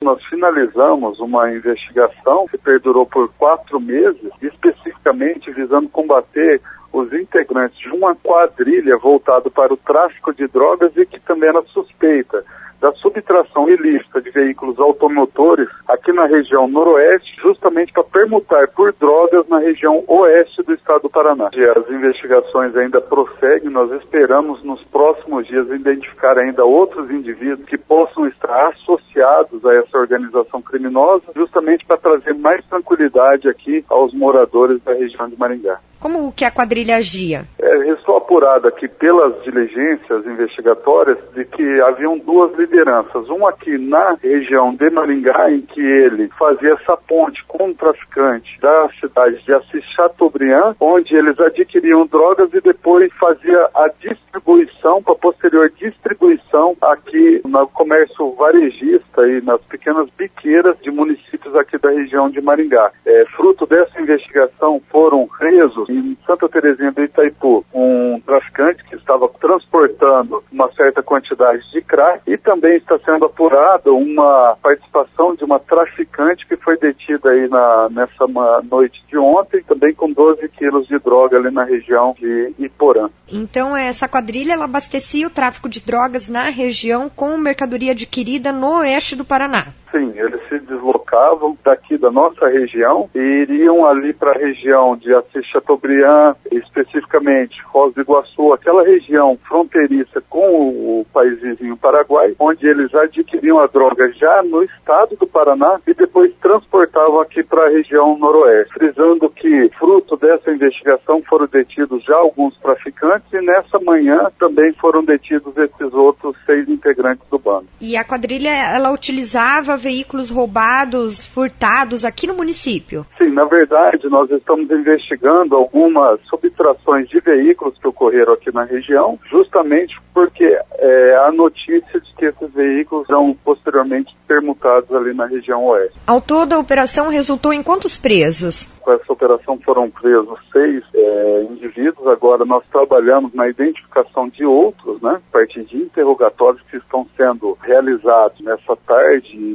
Nós finalizamos uma investigação que perdurou por 4 meses, especificamente visando combater os integrantes de uma quadrilha voltada para o tráfico de drogas e que também era suspeita da subtração ilícita de veículos automotores aqui na região noroeste, justamente para permutar por drogas na região oeste do estado do Paraná. E as investigações ainda prosseguem, nós esperamos nos próximos dias identificar ainda outros indivíduos que possam estar associados a essa organização criminosa, justamente para trazer mais tranquilidade aqui aos moradores da região de Maringá. Como que a quadrilha agia? Restou apurado aqui pelas diligências investigatórias de que haviam 2 lideranças. Uma aqui na região de Maringá, em que ele fazia essa ponte com um traficante da cidade de Assis Chateaubriand, onde eles adquiriam drogas e depois fazia a distribuição, para posterior distribuição aqui no comércio varejista e nas pequenas biqueiras de municípios aqui da região de Maringá. Fruto dessa investigação foram presos em Santa Terezinha do Itaipu um traficante que estava transportando uma certa quantidade de crack e também está sendo apurada uma participação de uma traficante que foi detida aí nessa noite de ontem, também com 12 quilos de droga ali na região de Iporã. Então essa quadrilha ela abastecia o tráfico de drogas na região com mercadoria adquirida no oeste do Paraná. Sim, eles se deslocavam daqui da nossa região e iriam ali para a região de Assis Chateaubriand, especificamente Foz do Iguaçu, aquela região fronteiriça com o país vizinho Paraguai, onde eles adquiriam a droga já no estado do Paraná e depois transportavam aqui para a região noroeste. Frisando que, fruto dessa investigação, foram detidos já alguns traficantes e nessa manhã também foram detidos esses outros 6 integrantes do bando. E a quadrilha, ela utilizava veículos roubados, furtados aqui no município? Sim, na verdade, nós estamos investigando algumas subtrações de veículos que ocorreram aqui na região, justamente porque há notícia de que esses veículos são posteriormente permutados ali na região oeste. Ao todo, a operação resultou em quantos presos? Com essa operação foram presos 6 indivíduos. Agora nós trabalhamos na identificação de outros, né, a partir de interrogatórios que estão sendo realizados nessa tarde e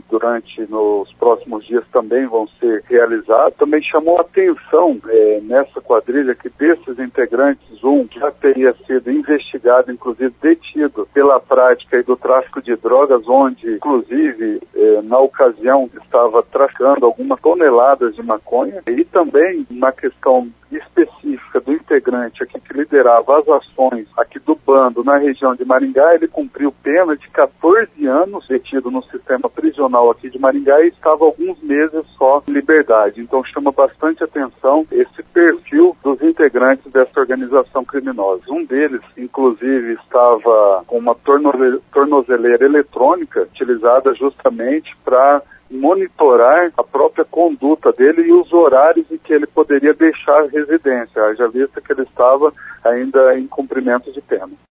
nos próximos dias também vão ser realizados. Também chamou a atenção nessa quadrilha que desses integrantes, um já teria sido investigado, inclusive detido pela prática do tráfico de drogas, onde inclusive na ocasião estava traficando algumas toneladas de maconha, e também na questão específica do integrante aqui que liderava as ações aqui do bando na região de Maringá, ele cumpriu pena de 14 anos detido no sistema prisional aqui de Maringá e estava alguns meses só em liberdade. Então chama bastante atenção esse perfil dos integrantes dessa organização criminosa. Um deles, inclusive, estava com uma tornozeleira eletrônica utilizada justamente para monitorar a própria conduta dele e os horários em que ele poderia deixar a residência, haja vista que ele estava ainda em cumprimento de pena.